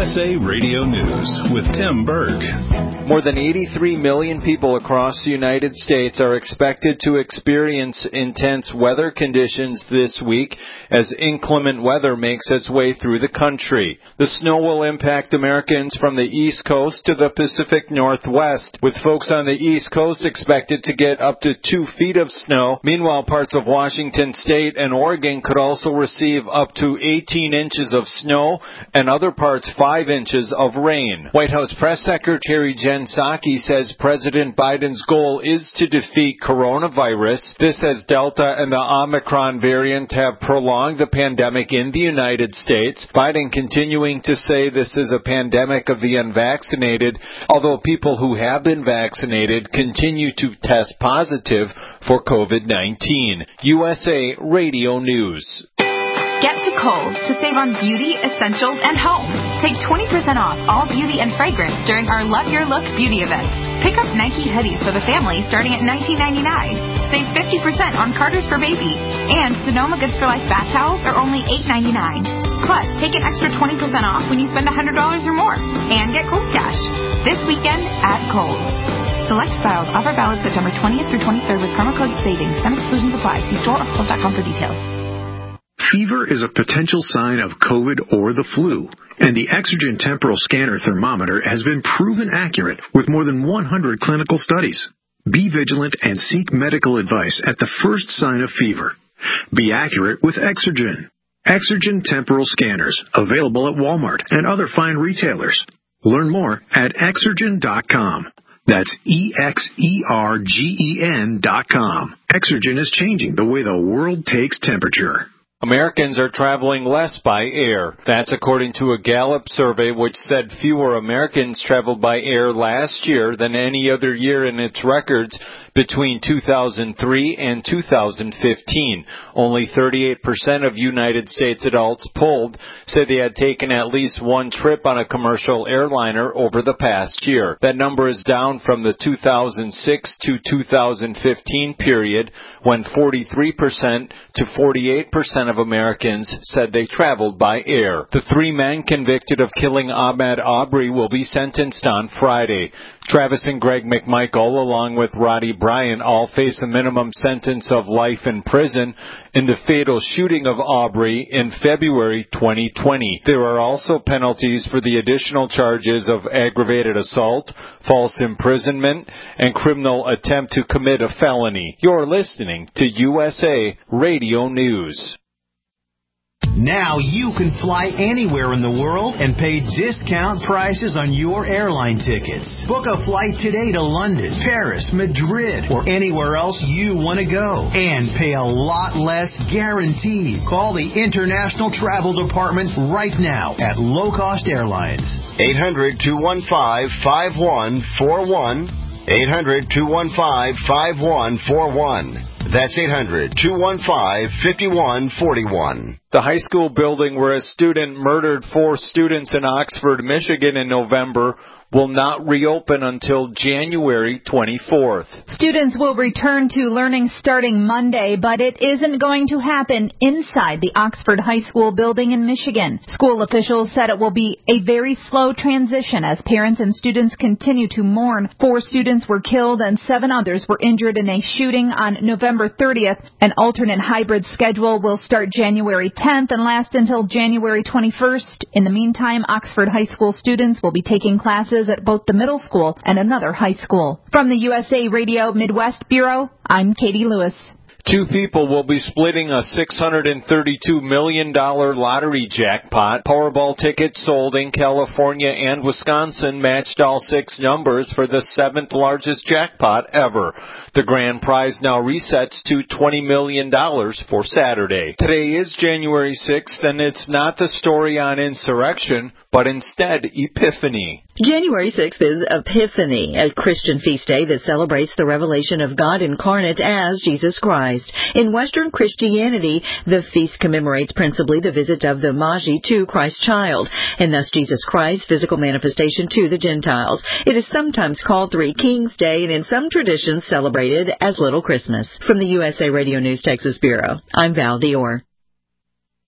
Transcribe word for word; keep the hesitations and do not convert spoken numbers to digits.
S A Radio News with Tim Berg. More than eighty-three million people across the United States are expected to experience intense weather conditions this week as inclement weather makes its way through the country. The snow will impact Americans from the East Coast to the Pacific Northwest, with folks on the East Coast expected to get up to two feet of snow. Meanwhile, parts of Washington State and Oregon could also receive up to eighteen inches of snow and other parts five inches of rain. White House Press Secretary Jen Psaki says President Biden's goal is to defeat coronavirus. This as Delta and the Omicron variant have prolonged the pandemic in the United States. Biden continuing to say this is a pandemic of the unvaccinated, although people who have been vaccinated continue to test positive for COVID nineteen. U S A Radio News. Get to Kohl's to save on beauty, essentials, and home. Take twenty percent off all beauty and fragrance during our Love Your Look beauty event. Pick up Nike hoodies for the family starting at nineteen ninety-nine. Save fifty percent on Carter's for baby. And Sonoma Goods for Life bath towels are only eight ninety-nine. Plus, take an extra twenty percent off when you spend one hundred dollars or more. And get Kohl's Cash. This weekend at Kohl's. Select styles. Offer valid September twentieth through twenty-third with promo code SAVINGS. Some exclusions apply. See store or Kohl's dot com for details. Fever is a potential sign of COVID or the flu, and the Exergen temporal scanner thermometer has been proven accurate with more than one hundred clinical studies. Be vigilant and seek medical advice at the first sign of fever. Be accurate with Exergen. Exergen temporal scanners, available at Walmart and other fine retailers. Learn more at exergen dot com. That's E X E R G E N dot com. Exergen is changing the way the world takes temperature. Americans are traveling less by air. That's according to a Gallup survey which said fewer Americans traveled by air last year than any other year in its records between two thousand three and two thousand fifteen. Only thirty-eight percent of United States adults polled said they had taken at least one trip on a commercial airliner over the past year. That number is down from the two thousand six to two thousand fifteen period when forty-three percent to forty-eight percent of Americans said they traveled by air. The three men convicted of killing Ahmaud Arbery will be sentenced on Friday. Travis and Greg McMichael, along with Roddy Bryant, all face a minimum sentence of life in prison in the fatal shooting of Arbery in February twenty twenty. There are also penalties for the additional charges of aggravated assault, false imprisonment, and criminal attempt to commit a felony. You're listening to U S A Radio News. Now you can fly anywhere in the world and pay discount prices on your airline tickets. Book a flight today to London, Paris, Madrid, or anywhere else you want to go. And pay a lot less guaranteed. Call the International Travel Department right now at Low Cost Airlines. eight hundred, two one five, five one four one. eight hundred, two one five, five one four one. That's eight hundred, two one five, five one four one. The high school building where a student murdered four students in Oxford, Michigan in November will not reopen until January twenty-fourth. Students will return to learning starting Monday, but it isn't going to happen inside the Oxford High School building in Michigan. School officials said it will be a very slow transition as parents and students continue to mourn. Four students were killed and seven others were injured in a shooting on November thirtieth. An alternate hybrid schedule will start January tenth and last until January twenty-first. In the meantime, Oxford High School students will be taking classes at both the middle school and another high school. From the U S A Radio Midwest Bureau, I'm Katie Lewis. Two people will be splitting a six hundred thirty-two million dollars lottery jackpot. Powerball tickets sold in California and Wisconsin matched all six numbers for the seventh largest jackpot ever. The grand prize now resets to twenty million dollars for Saturday. Today is January sixth, and it's not the story on insurrection, but instead Epiphany. January sixth is Epiphany, a Christian feast day that celebrates the revelation of God incarnate as Jesus Christ. In Western Christianity, the feast commemorates principally the visit of the Magi to Christ's child, and thus Jesus Christ's physical manifestation to the Gentiles. It is sometimes called Three Kings Day, and in some traditions celebrated as Little Christmas. From the U S A Radio News Texas Bureau, I'm Val Dior.